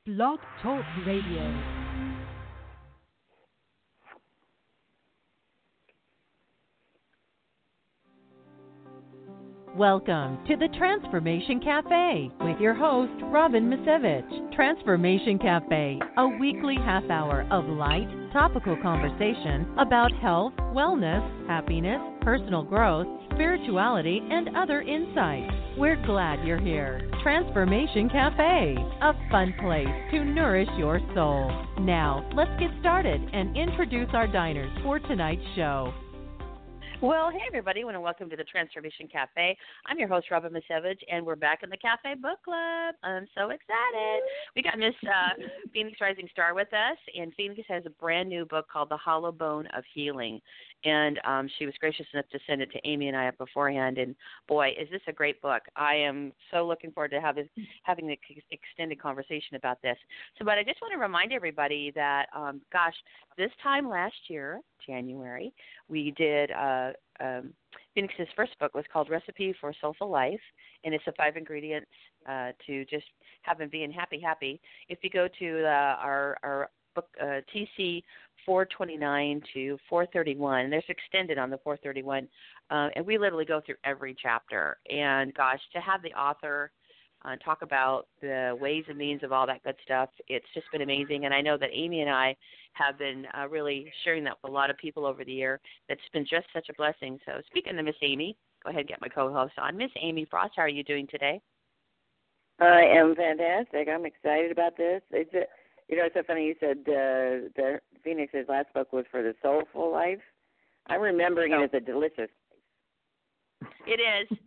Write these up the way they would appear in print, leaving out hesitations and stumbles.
Blog Talk Radio. Welcome to the Transformation Cafe with your host, Robin Misevich. Transformation Cafe, a weekly half hour of light, topical conversation about health, wellness, happiness, personal growth, spirituality, and other insights. We're glad you're here. Transformation Cafe, a fun place to nourish your soul. Now, let's get started and introduce our diners for tonight's show. Well, hey, everybody. I want to welcome to the Transformation Cafe. I'm your host, Robin Misevich, and we're back in the Cafe Book Club. I'm so excited. We got Miss Phoenix Rising Star with us, and Phoenix has a brand new book called The Hollow Bone of Healing. And she was gracious enough to send it to Amy and I beforehand. And, boy, is this a great book. I am so looking forward to having the extended conversation about this. But I just want to remind everybody that, this time last year, January, we did Phoenix's first book was called Recipe for a Soulful Life, and it's the 5 ingredients to just have and being happy. If you go to our book TC 429 to 431, there's extended on the 431, and we literally go through every chapter. And gosh, to have the author talk about the ways and means of all that good stuff, it's just been amazing. And I know that Amy and I have been really sharing that with a lot of people over the year. That's been just such a blessing. So speaking to Miss Amy, go ahead and get my co-host on. Miss Amy Frost, how are you doing today? I am fantastic. I'm excited about this. It's so funny you said the Phoenix's last book was for the soulful life. I'm remembering it as a delicious life. It is.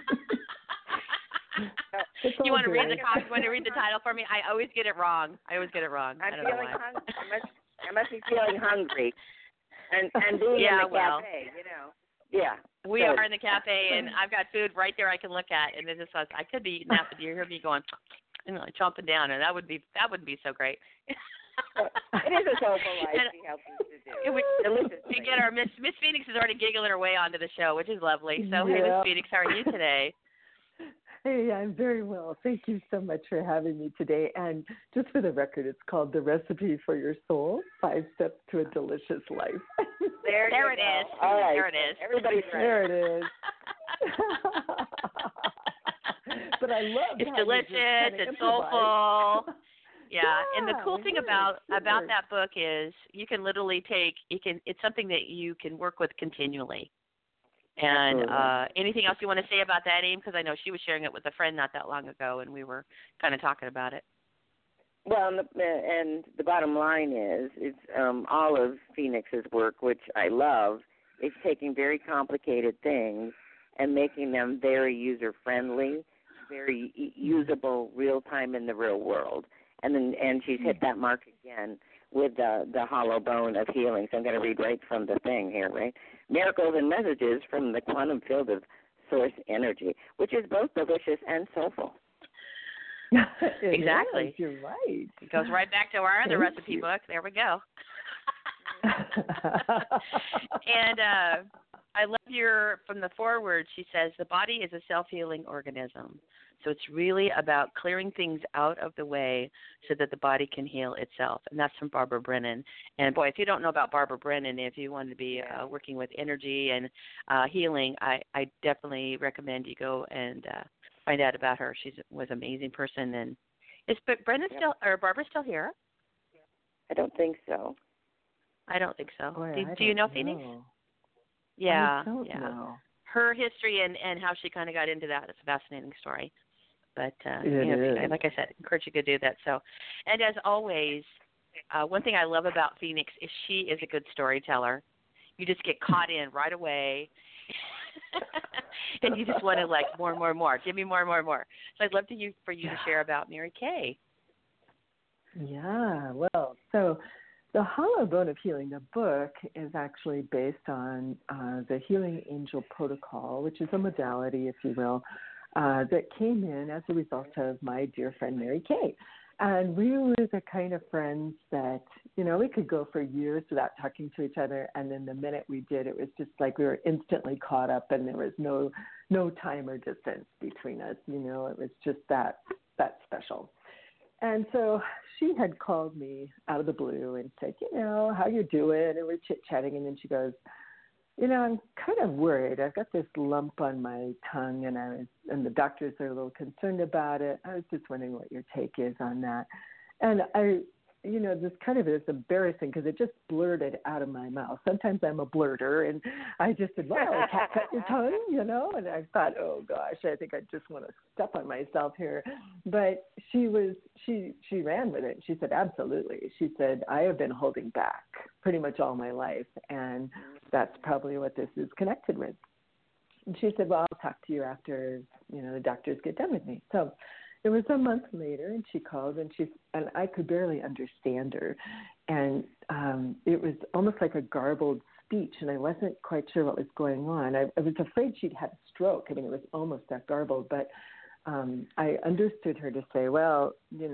You want to read the title for me? I always get it wrong. I'm feeling hungry. I must be feeling hungry. And being in the cafe, Yeah. We are in the cafe, and I've got food right there I can look at, and I could be eating that, but you hear me going, chomping down, and that would be so great. It is a soulful life. She helps us to do. We get our Miss Phoenix is already giggling her way onto the show, which is lovely. So, Hey, Miss Phoenix, how are you today? Hey, I'm very well. Thank you so much for having me today. And just for the record, it's called The Recipe for Your Soul, 5 Steps to a Delicious Life. There it is. All right. There it is. Everybody's ready. There it is. But I love it's delicious. It's soulful. Yeah, and the cool thing about that book is you can literally it's something that you can work with continually. And anything else you want to say about that, Aim? Because I know she was sharing it with a friend not that long ago, and we were kind of talking about it. Well, and the bottom line is, it's all of Phoenix's work, which I love, is taking very complicated things and making them very user-friendly, very usable, real-time in the real world. And she's hit that mark again with the hollow bone of healing. So I'm going to read right from the thing here, right? Miracles and messages from the quantum field of source energy, which is both delicious and soulful. Exactly. You're right. It goes right back to our other recipe book. There we go. And I love from the foreword, she says, the body is a self-healing organism. So it's really about clearing things out of the way so that the body can heal itself. And that's from Barbara Brennan. And, boy, if you don't know about Barbara Brennan, if you want to be working with energy and healing, I definitely recommend you go and find out about her. She was an amazing person. And is Brennan Barbara still here? I don't think so. I don't think so. Boy, do you know Phoenix? Yeah. I don't know. Her history and how she kind of got into that is a fascinating story. But, like I said, I encourage you to do that. So, and as always, one thing I love about Phoenix is she is a good storyteller. You just get caught in right away, and you just want to, more and more and more. Give me more and more and more. So I'd love for you to share about Mary Kay. Yeah, well, so The Hollow Bone of Healing, the book, is actually based on the Healing Angel Protocol, which is a modality, if you will, that came in as a result of my dear friend Mary Kay. And we were the kind of friends that, we could go for years without talking to each other. And then the minute we did, it was just like we were instantly caught up and there was no time or distance between us. It was just that special. And so she had called me out of the blue and said, how you doing? And we're chit-chatting. And then she goes, I'm kind of worried. I've got this lump on my tongue, and the doctors are a little concerned about it. I was just wondering what your take is on that. And this kind of is embarrassing because it just blurted out of my mouth. Sometimes I'm a blurter, and I just said, well, a cat cut your tongue, and I thought, oh gosh, I think I just want to step on myself here. But she ran with it. She said, absolutely. She said, I have been holding back pretty much all my life, and that's probably what this is connected with. And she said, well, I'll talk to you after, the doctors get done with me. So it was a month later, and she called, and I could barely understand her. And it was almost like a garbled speech, and I wasn't quite sure what was going on. I was afraid she'd had a stroke. I mean, it was almost that garbled, but I understood her to say, well,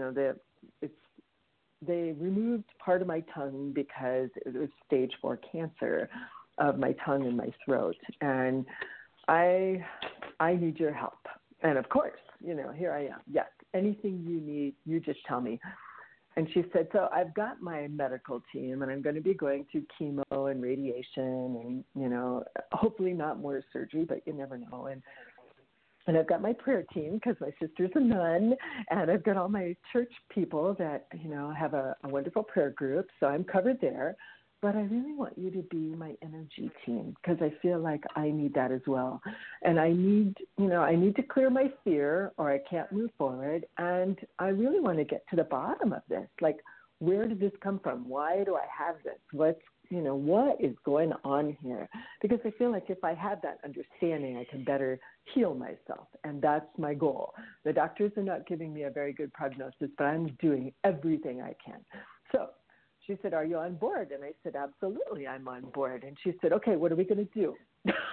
they removed part of my tongue because it was stage 4 cancer of my tongue and my throat, and I need your help. And of course, here I am. Yes, anything you need, you just tell me. And she said, so I've got my medical team, and I'm going to be going through chemo and radiation and, hopefully not more surgery, but you never know. And I've got my prayer team because my sister's a nun, and I've got all my church people that, have a wonderful prayer group, so I'm covered there. But I really want you to be my energy team because I feel like I need that as well. And I need to clear my fear or I can't move forward. And I really want to get to the bottom of this. Like, where did this come from? Why do I have this? What is going on here? Because I feel like if I have that understanding, I can better heal myself. And that's my goal. The doctors are not giving me a very good prognosis, but I'm doing everything I can. So she said, are you on board? And I said, absolutely, I'm on board. And she said, okay, what are we going to do?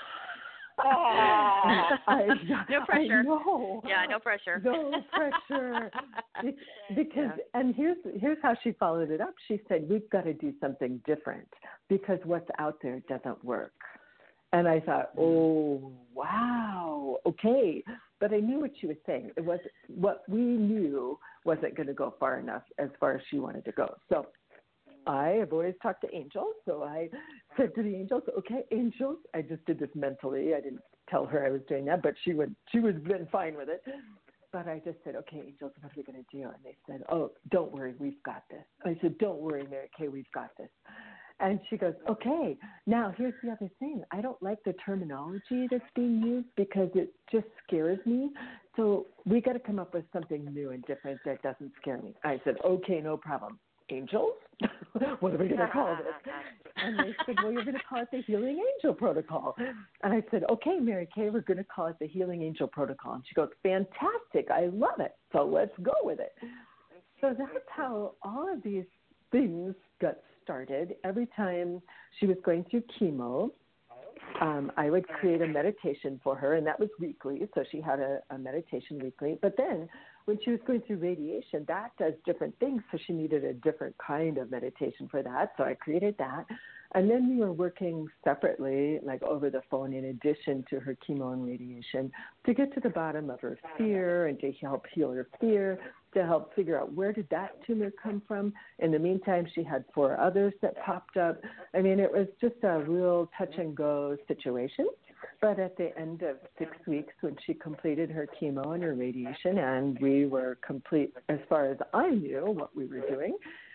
No pressure. I know. Yeah, no pressure. No pressure. Because, and here's how she followed it up. She said, we've got to do something different because what's out there doesn't work. And I thought, oh, wow, okay. But I knew what she was saying. It was what we knew wasn't going to go far enough as far as she wanted to go. So I have always talked to angels, so I said to the angels, okay, angels, I just did this mentally. I didn't tell her I was doing that, but she was been fine with it. But I just said, okay, angels, what are we going to do? And they said, oh, don't worry, we've got this. I said, don't worry, Mary Kay, we've got this. And she goes, okay, now here's the other thing. I don't like the terminology that's being used because it just scares me. So we got to come up with something new and different that doesn't scare me. I said, okay, no problem. Angels? What are we going to call this? And they said, well, you're going to call it the Healing Angel Protocol. And I said, okay, Mary Kay, we're going to call it the Healing Angel Protocol. And she goes, fantastic. I love it. So let's go with it. So that's how all of these things got started. Every time she was going through chemo, I would create a meditation for her, and that was weekly. So she had a meditation weekly. But then when she was going through radiation, that does different things. So she needed a different kind of meditation for that. So I created that. And then we were working separately, like over the phone, in addition to her chemo and radiation, to get to the bottom of her fear and to help heal her fear, to help figure out where did that tumor come from. In the meantime, she had 4 others that popped up. I mean, it was just a real touch-and-go situation. But at the end of 6 weeks, when she completed her chemo and her radiation, and we were complete as far as I knew what we were doing,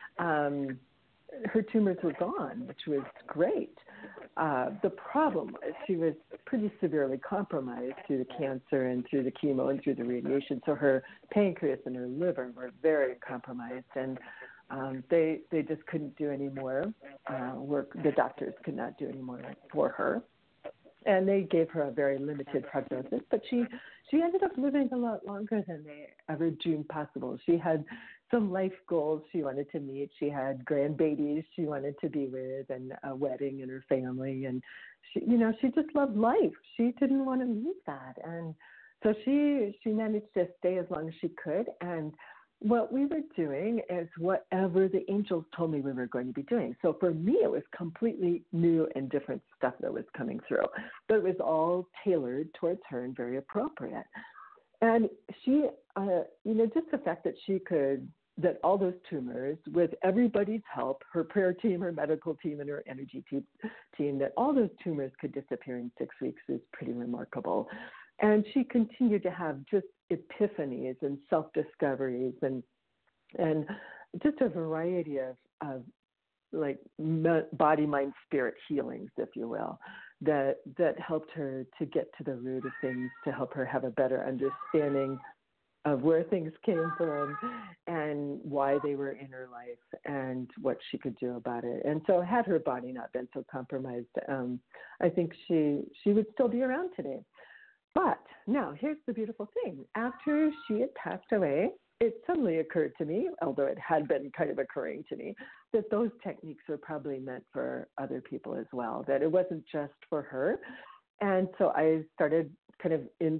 her tumors were gone, which was great. The problem was she was pretty severely compromised through the cancer and through the chemo and through the radiation. So her pancreas and her liver were very compromised, and they just couldn't do any more work. The doctors could not do any more for her. And they gave her a very limited prognosis, but she ended up living a lot longer than they ever dreamed possible. She had some life goals she wanted to meet. She had grandbabies she wanted to be with, and a wedding and her family. And she just loved life. She didn't want to leave that, and so she managed to stay as long as she could. And what we were doing is whatever the angels told me we were going to be doing. So for me, it was completely new and different stuff that was coming through. But it was all tailored towards her and very appropriate. And she, just the fact that she could that all those tumors, with everybody's help, her prayer team, her medical team, and her energy team, that all those tumors could disappear in 6 weeks is pretty remarkable. And she continued to have just epiphanies and self-discoveries and just a variety of like body, mind, spirit healings, if you will, that helped her to get to the root of things, to help her have a better understanding of where things came from and why they were in her life and what she could do about it. And so had her body not been so compromised, I think she would still be around today. But now here's the beautiful thing. After she had passed away, it suddenly occurred to me, although it had been kind of occurring to me, that those techniques were probably meant for other people as well, that it wasn't just for her. And so I started kind of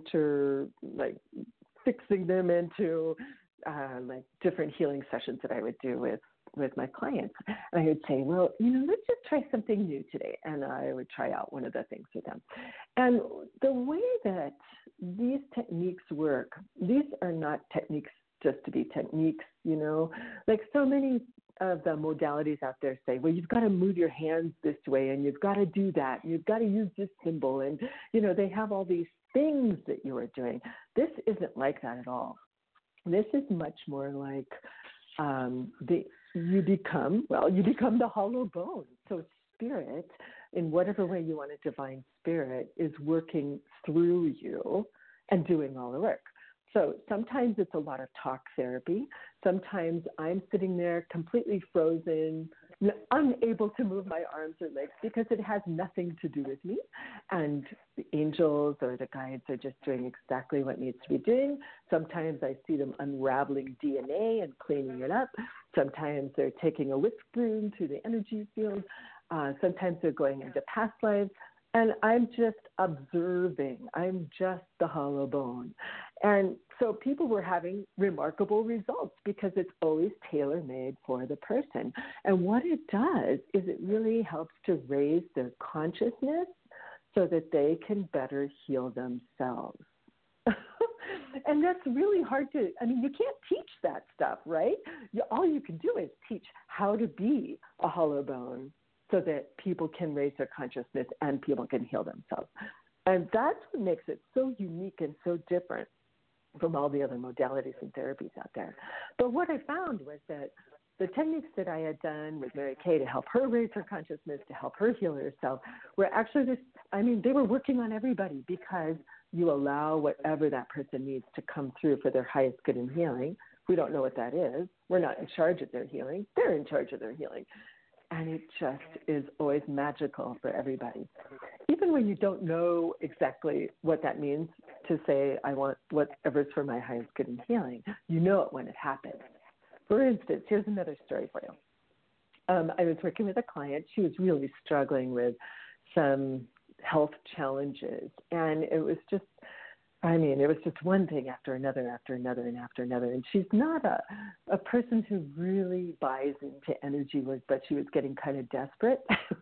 fixing them into like different healing sessions that I would do with my clients. And I would say, well, let's just try something new today. And I would try out one of the things with them. And the way that these techniques work, these are not techniques just to be techniques, like so many of the modalities out there say, well, you've got to move your hands this way and you've got to do that. And you've got to use this symbol. And, they have all these things that you are doing. This isn't like that at all. This is much more like you become the hollow bone. So spirit, in whatever way you want to define spirit, is working through you and doing all the work. So sometimes it's a lot of talk therapy. Sometimes I'm sitting there completely frozen, unable to move my arms or legs because it has nothing to do with me. And the angels or the guides are just doing exactly what needs to be doing. Sometimes I see them unraveling DNA and cleaning it up. Sometimes they're taking a whisk broom through the energy field. Sometimes they're going into past lives. And I'm just observing. I'm just the hollow bone. And so people were having remarkable results because it's always tailor-made for the person. And what it does is it really helps to raise their consciousness so that they can better heal themselves. And that's really hard you can't teach that stuff, right? All you can do is teach how to be a hollow bone, so that people can raise their consciousness and people can heal themselves. And that's what makes it so unique and so different from all the other modalities and therapies out there. But what I found was that the techniques that I had done with Mary Kay to help her raise her consciousness, to help her heal herself, were actually they were working on everybody, because you allow whatever that person needs to come through for their highest good and healing. We don't know what that is. We're not in charge of their healing. They're in charge of their healing. And it just is always magical for everybody. Even when you don't know exactly what that means to say, I want whatever's for my highest good and healing, you know it when it happens. For instance, here's another story for you. I was working with a client. She was really struggling with some health challenges. And it was just one thing after another, after another, and after another. And she's not a person who really buys into energy work, but she was getting kind of desperate.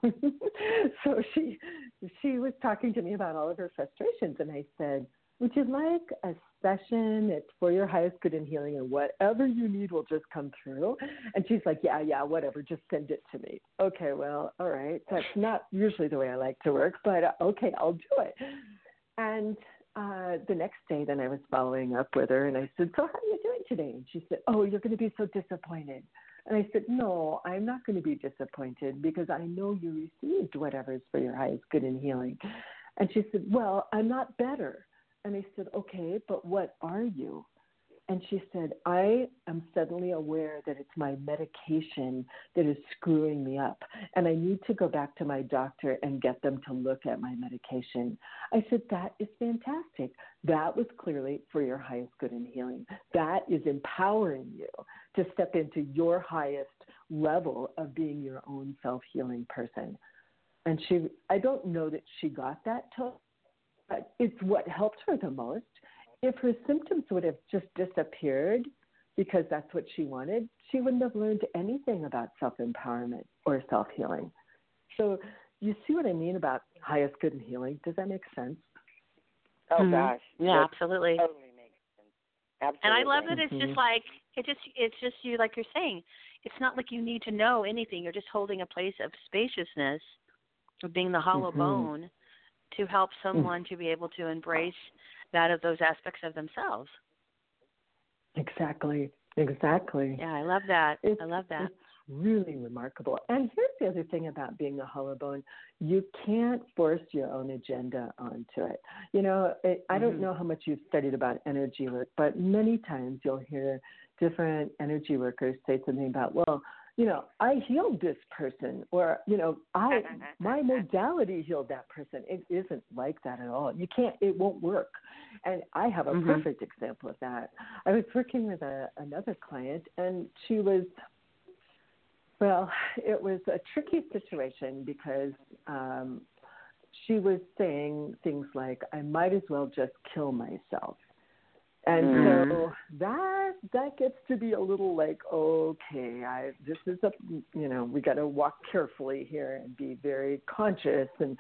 So she was talking to me about all of her frustrations. And I said, would you like a session? It's for your highest good and healing, and whatever you need will just come through. And she's like, yeah, whatever, just send it to me. Okay, well, all right. That's not usually the way I like to work, but okay, I'll do it. And the next day, then I was following up with her, and I said, so how are you doing today? And she said, oh, you're going to be so disappointed. And I said, no, I'm not going to be disappointed, because I know you received whatever's for your highest good and healing. And she said, well, I'm not better. And I said, okay, but what are you? And she said, I am suddenly aware that it's my medication that is screwing me up, and I need to go back to my doctor and get them to look at my medication. I said, that is fantastic. That was clearly for your highest good and healing. That is empowering you to step into your highest level of being your own self-healing person. And I don't know that she got that till, but it's what helped her the most. If her symptoms would have just disappeared because that's what she wanted, she wouldn't have learned anything about self-empowerment or self-healing. So you see what I mean about highest good and healing? Does that make sense? Oh, gosh. Yeah, absolutely. Totally makes sense. Absolutely. And I love that it's just like It's just you, like you're saying. It's not like you need to know anything. You're just holding a place of spaciousness, of being the hollow bone, to help someone to be able to embrace those aspects of themselves. Exactly. Yeah, I love that. I love that. It's really remarkable. And here's the other thing about being a hollow bone. You can't force your own agenda onto it. You know, I don't know how much you've studied about energy work, but many times you'll hear different energy workers say something about, well, you know, I healed this person, or, you know, my modality healed that person. It isn't like that at all. It won't work. And I have a perfect example of that. I was working with another client, and she was, well, it was a tricky situation because she was saying things like, I might as well just kill myself. And so that gets to be a little like, okay, this is we got to walk carefully here and be very conscious. And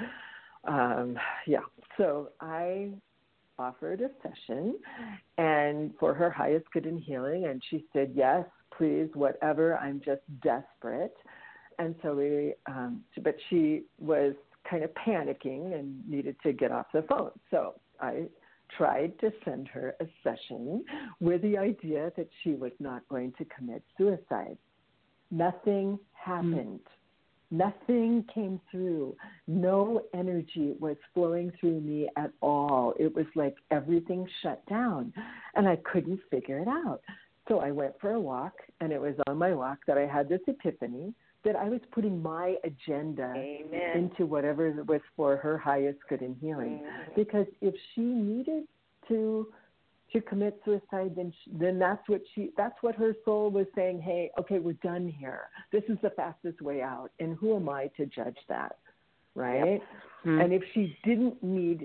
so I offered a session and for her highest good and healing. And she said, yes, please, whatever. I'm just desperate. And so but she was kind of panicking and needed to get off the phone. So I tried to send her a session with the idea that she was not going to commit suicide. Nothing happened. Nothing came through. No energy was flowing through me at all. It was like everything shut down, and I couldn't figure it out. So I went for a walk, and it was on my walk that I had this epiphany that I was putting my agenda into whatever was for her highest good and healing. Because if she needed to commit suicide, then that's what her soul was saying. Hey, okay, we're done here. This is the fastest way out. And who am I to judge that, right? Yep. And if she didn't need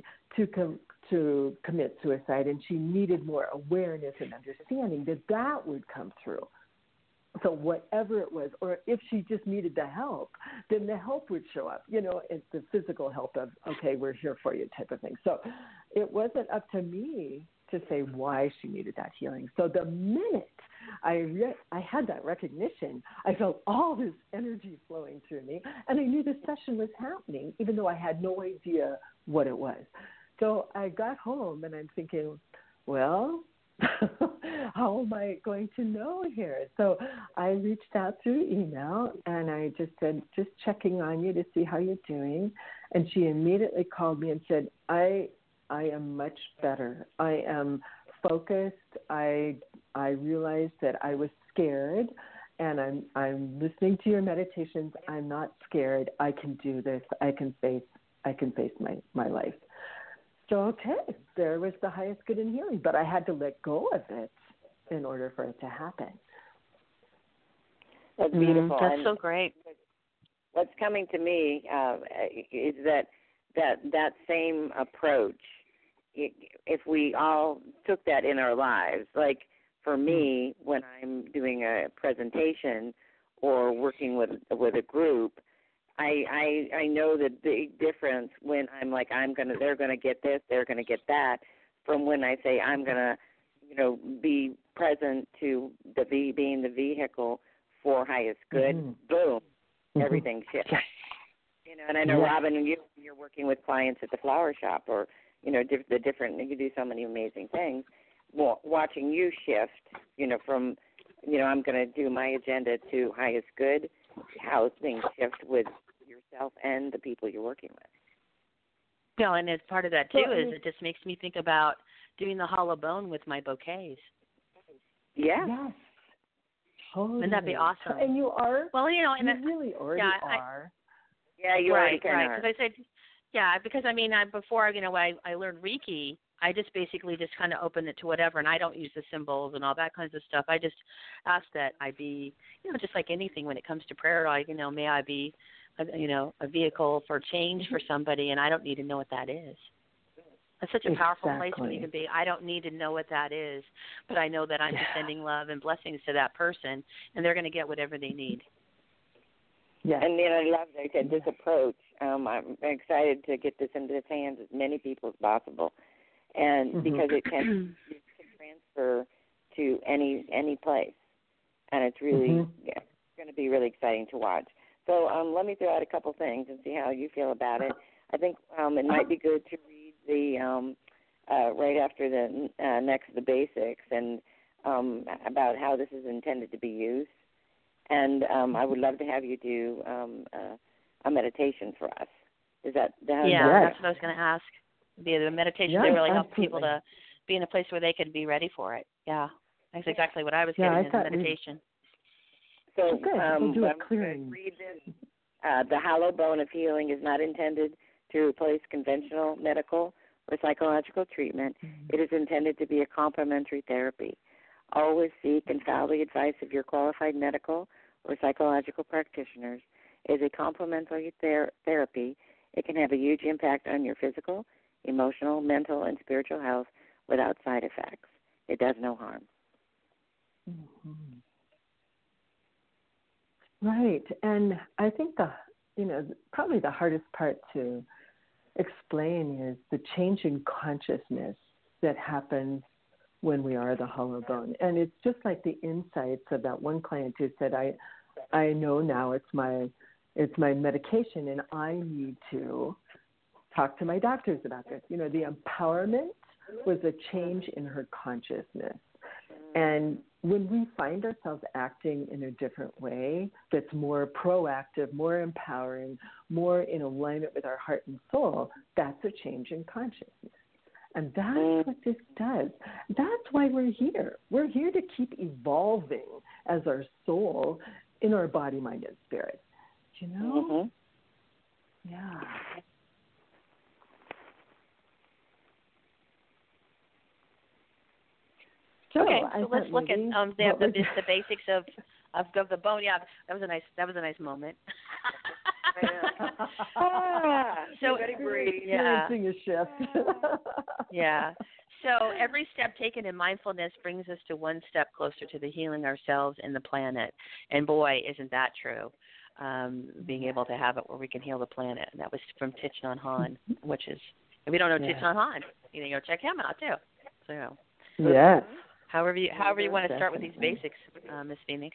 to commit suicide, and she needed more awareness and understanding, that would come through. So whatever it was, or if she just needed the help, then the help would show up. You know, it's the physical help of, okay, we're here for you type of thing. So it wasn't up to me to say why she needed that healing. So the minute I had that recognition, I felt all this energy flowing through me, and I knew the session was happening, even though I had no idea what it was. So I got home, and I'm thinking, well, how am I going to know here? So I reached out through email, and I just said, just checking on you to see how you're doing. And she immediately called me and said, I am much better. I am focused. I realized that I was scared, and I'm listening to your meditations. I'm not scared. I can do this. I can face my life. So, okay, there was the highest good and healing, but I had to let go of it in order for it to happen. That's beautiful. That's so great. What's coming to me is that same approach, if we all took that in our lives, like for me, when I'm doing a presentation or working with a group, I know the big difference when I'm like, they're gonna get this, they're gonna get that, from when I say I'm gonna, be present to being the vehicle for highest good. Boom, everything shifts. And I know Robin, you're working with clients at the flower shop, or the different. You do so many amazing things. Well, watching you shift, from I'm gonna do my agenda to highest good, how things shift with yourself and the people you're working with. Yeah, and as part of that too is it just makes me think about doing the hollow bone with my bouquets. Yeah. Yes. Totally. Wouldn't that be awesome? And you are. Well, you really already are. Yeah, you already kind of are. Because I said, because before I learned Reiki, I just basically just kind of opened it to whatever, and I don't use the symbols and all that kinds of stuff. I just ask that I be, just like anything when it comes to prayer, may I be, a vehicle for change for somebody, and I don't need to know what that is. That's such a powerful place when you can be. I don't need to know what that is, but I know that I'm just sending love and blessings to that person, and they're going to get whatever they need. Yeah, and I love this approach. I'm excited to get this into the hands of as many people as possible, and because it can transfer to any place, and it's really going to be really exciting to watch. So let me throw out a couple things and see how you feel about it. I think it might be good to read the right after the next the basics and about how this is intended to be used. And I would love to have you do a meditation for us. Is that? Yeah, that's what I was going to ask. The meditation that really helps absolutely. people to be in a place where they can be ready for it. Yeah, that's exactly what I was getting is meditation. So we'll do a I'm clearing. going to read this. The hollow bone of healing is not intended to replace conventional medical or psychological treatment. It is intended to be a complementary therapy. Always seek and follow the advice of your qualified medical or psychological practitioners. It is a complementary therapy. It can have a huge impact on your physical, emotional, mental, and spiritual health without side effects. It does no harm. Right, and I think probably the hardest part to explain is the change in consciousness that happens when we are the hollow bone. And it's just like the insights of that one client who said, I know now it's my medication and I need to talk to my doctors about this. The empowerment was a change in her consciousness. And when we find ourselves acting in a different way that's more proactive, more empowering, more in alignment with our heart and soul, that's a change in consciousness. And that's what this does. That's why we're here. We're here to keep evolving as our soul in our body, mind, and spirit. Do you know? Yeah. Okay, so let's look at the basics of the bone. Yeah, that was a nice moment. So experiencing a shift. Yeah. So every step taken in mindfulness brings us to one step closer to the healing ourselves and the planet. And boy, isn't that true? Being able to have it where we can heal the planet. And that was from Thich Nhat Hanh, which is, if you don't know Thich Nhat Hanh, check him out too. So. Yes. However you want to start with these basics, Ms. Phoenix.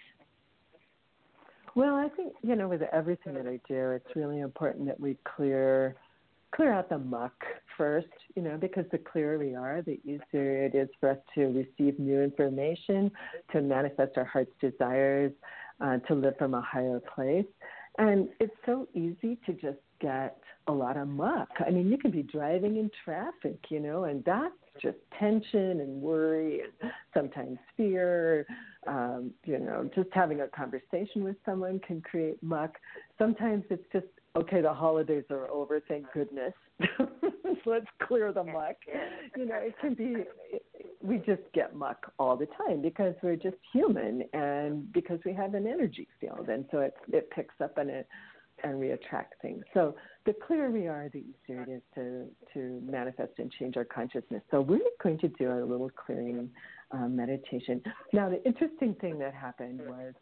Well, I think, with everything that I do, it's really important that we clear out the muck first, because the clearer we are, the easier it is for us to receive new information, to manifest our heart's desires, to live from a higher place. And it's so easy to just get a lot of muck. I mean, you can be driving in traffic, and that's just tension and worry and sometimes fear. Just having a conversation with someone can create muck. Sometimes it's just, okay, the holidays are over, thank goodness. Let's clear the muck. It can be, we just get muck all the time because we're just human and because we have an energy field. And so it picks up on it and we attract things. So the clearer we are, the easier it is to manifest and change our consciousness. So we're going to do a little clearing meditation. Now, the interesting thing that happened was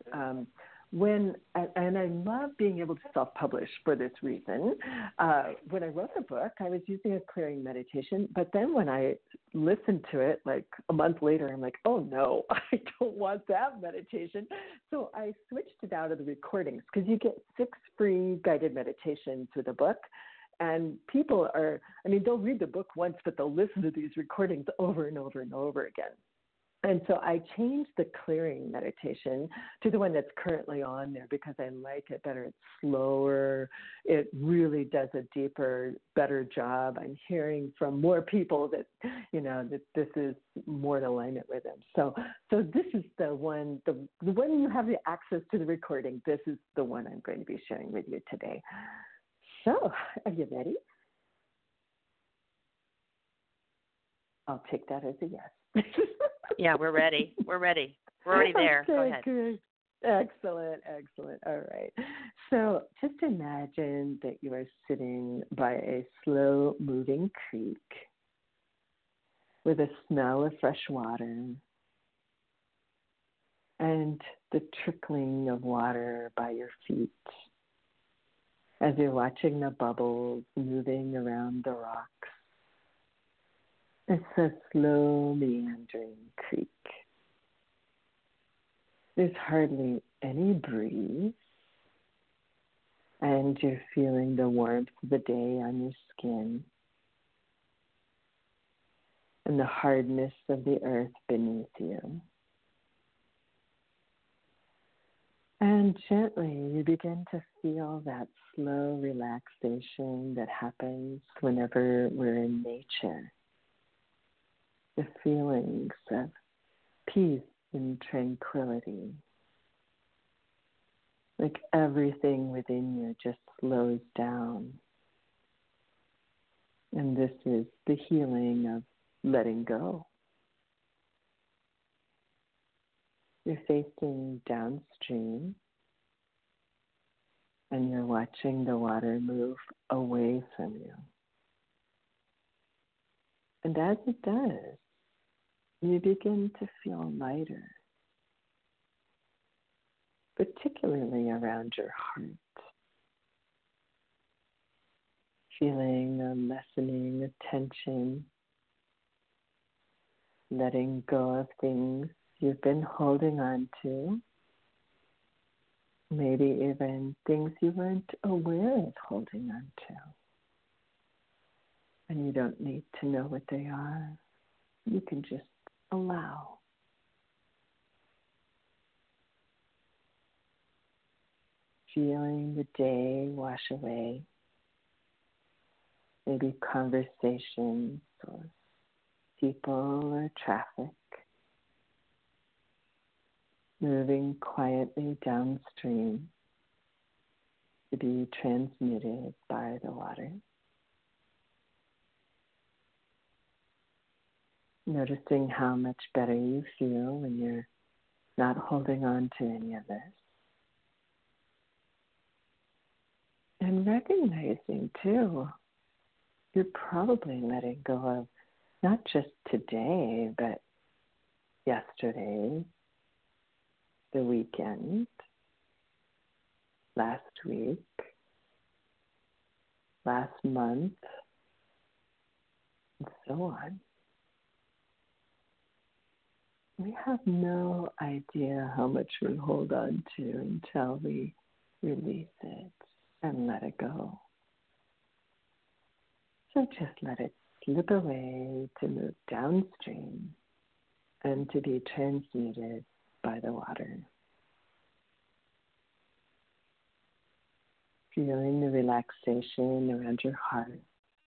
and I love being able to self-publish for this reason. When I wrote the book, I was using a clearing meditation, but then when I listened to it, like a month later, I'm like, oh no, I don't want that meditation. So I switched it out of the recordings because you get 6 free guided meditations with a book. And people they'll read the book once, but they'll listen to these recordings over and over and over again. And so I changed the clearing meditation to the one that's currently on there because I like it better. It's slower. It really does a deeper, better job. I'm hearing from more people that, that this is more in alignment with them. So this is the one, the one you have the access to the recording. This is the one I'm going to be sharing with you today. So are you ready? I'll take that as a yes. Yeah, we're ready. We're ready. We're already there. Okay, go ahead. Good. Excellent. All right. So just imagine that you are sitting by a slow-moving creek with a smell of fresh water and the trickling of water by your feet as you're watching the bubbles moving around the rocks. It's a slow meandering creek. There's hardly any breeze, and you're feeling the warmth of the day on your skin and the hardness of the earth beneath you. And gently you begin to feel that slow relaxation that happens whenever we're in nature. The feelings of peace and tranquility. Like everything within you just slows down. And this is the healing of letting go. You're facing downstream and you're watching the water move away from you. And as it does, you begin to feel lighter, particularly around your heart, feeling a lessening of tension, letting go of things you've been holding on to, maybe even things you weren't aware of holding on to. And you don't need to know what they are. You can just allow. Feeling the day wash away, maybe conversations or people or traffic, moving quietly downstream to be transmitted by the water. Noticing how much better you feel when you're not holding on to any of this. And recognizing, too, you're probably letting go of not just today, but yesterday, the weekend, last week, last month, and so on. We have no idea how much we hold on to until we release it and let it go. So just let it slip away to move downstream and to be transmuted by the water. Feeling the relaxation around your heart,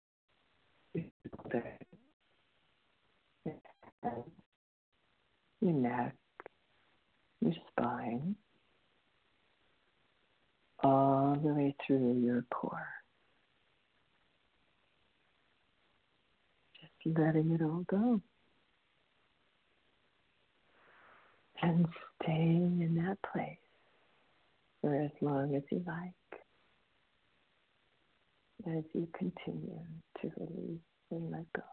your neck, your spine, all the way through your core. Just letting it all go. And staying in that place for as long as you like, as you continue to release and let go.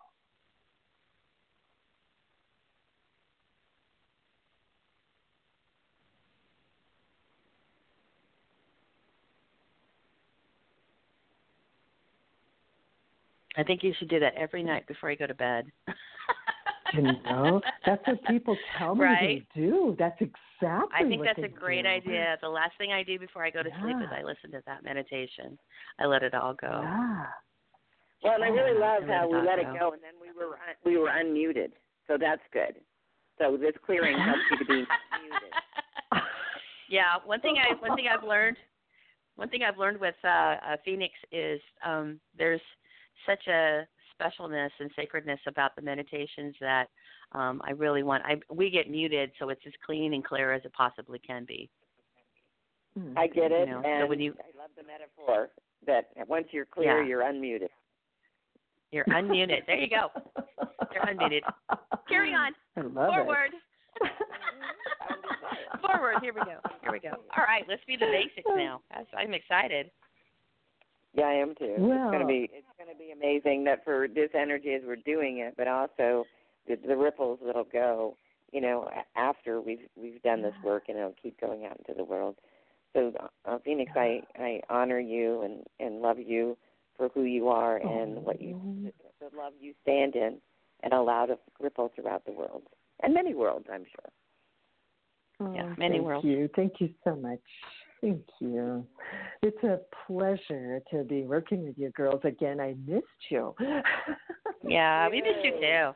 I think you should do that every night before you go to bed. You know, that's what people tell me right? they do. That's exactly I think what that's they a great do. idea. The last thing I do before I go to sleep is I listen to that meditation. I let it all go. Yeah. Well, and I really love how we let it go, go, and then we were unmuted, so that's good. So this clearing helps you to be muted. Yeah, one thing I've learned with Phoenix is there's such a specialness and sacredness about the meditations that I really want. We get muted, so it's as clean and clear as it possibly can be. I get it, you know, and so when I love the metaphor that once you're clear, you're unmuted. You're unmuted. There you go. You're unmuted. Carry on. I love Forward. it. Forward. Here we go. All right, let's be the basics now. I'm excited. Yeah, I am too. Well, it's gonna be amazing that for this energy as we're doing it, but also the ripples that'll go, you know, after we've done this work, and it'll keep going out into the world. So, Phoenix, I honor you and love you for who you are and the love you stand in, and allow to ripple throughout the world and many worlds, I'm sure. many worlds. Thank you so much. Thank you. It's a pleasure to be working with you girls again. I missed you. Yeah, we missed you too. Yeah.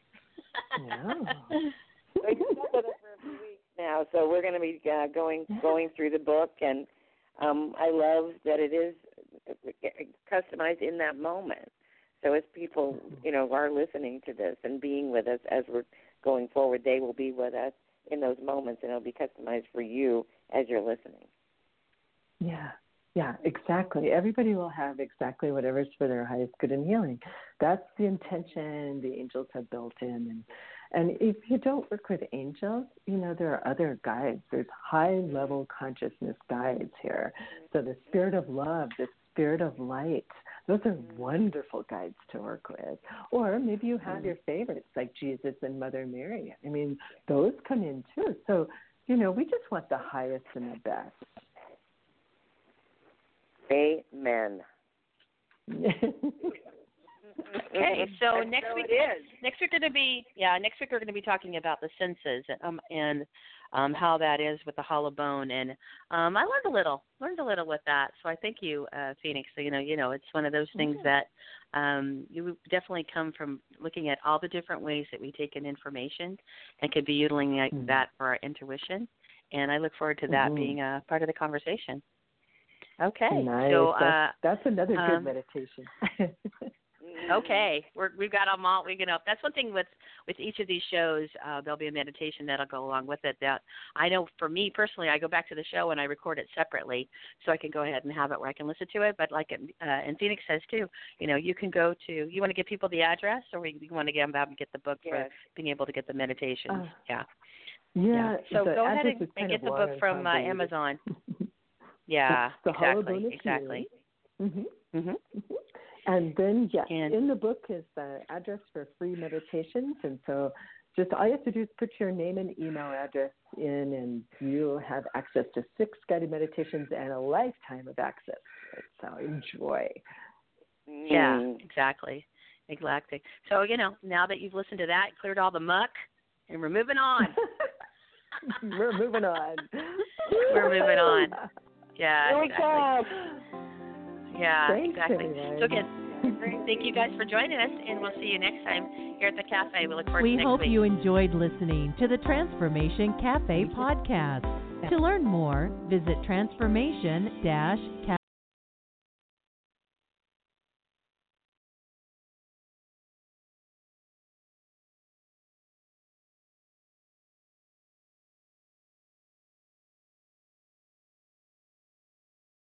We've been with us for a few weeks now, so we're going to be going through the book, and I love that it is customized in that moment. So as people, are listening to this and being with us as we're going forward, they will be with us in those moments, and it'll be customized for you as you're listening. Yeah, exactly. Everybody will have exactly whatever's for their highest good and healing. That's the intention the angels have built in. And if you don't work with angels, there are other guides. There's high-level consciousness guides here. So the spirit of love, the spirit of light, those are wonderful guides to work with. Or maybe you have your favorites like Jesus and Mother Mary. I mean, those come in too. So, we just want the highest and the best. Amen. Okay, so next week we're going to be talking about the senses and how that is with the hollow bone, and I learned a little with that. So I thank you, Phoenix. So it's one of those things that you definitely come from looking at all the different ways that we take in information and could be utilizing that for our intuition, and I look forward to that being a part of the conversation. Okay, nice. So that's another good meditation. Okay, we've got them all. That's one thing with each of these shows. There'll be a meditation that'll go along with it. That I know for me personally, I go back to the show and I record it separately, so I can go ahead and have it where I can listen to it. But and Phoenix says too, you can go to. You want to give people the address, or you want to get the book for being able to get the meditations. Yeah. So go ahead and get the book from Amazon. Yeah, exactly. And then, in the book is the address for free meditations. And so just all you have to do is put your name and email address in, and you'll have access to 6 guided meditations and a lifetime of access. So enjoy. Yeah, exactly. So, now that you've listened to that, cleared all the muck, and we're moving on. We're moving on. Yeah, Here we come. Yeah, Thanks, exactly. everyone. So again, thank you guys for joining us, and we'll see you next time here at the cafe. We look forward to We next hope week. you enjoyed listening to the Transformation Cafe podcast. To learn more, visit transformation-cafe